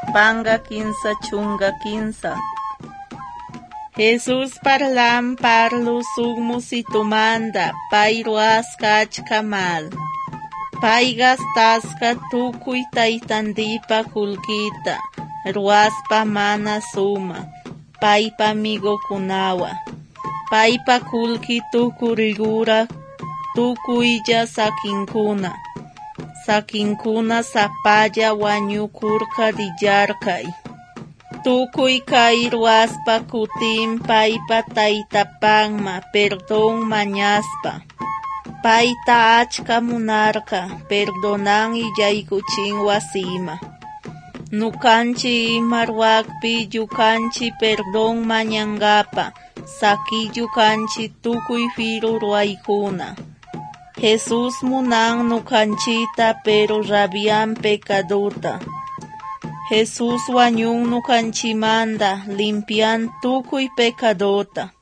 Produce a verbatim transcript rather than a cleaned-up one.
panga quinza chunga quinza. Jesús parlam parlu sugmusitumanda, pairuas kachkamal. Paigas tasca tukuy taitandipa kulkita, ruaspa mana suma, paipa migo kunawa. Paipa kulki tukurigura, tukuyja sakinkuna. Sakinkuna sapaya wanyukurka dillarkay. Tukuy kay ruaspa kutin paipa taitapangma, perdón mañaspa. Paita achka munarka, perdonan illay-kuchin wasima. Nukanchi imarwakpi yukanchi perdón mañangapa, sakillu kanchi tukuy firu ruaykuna. Jesús munan nukanchita pero rabian pecadota. Jesús wañun nukanchimanda, limpian tukuy pecadota.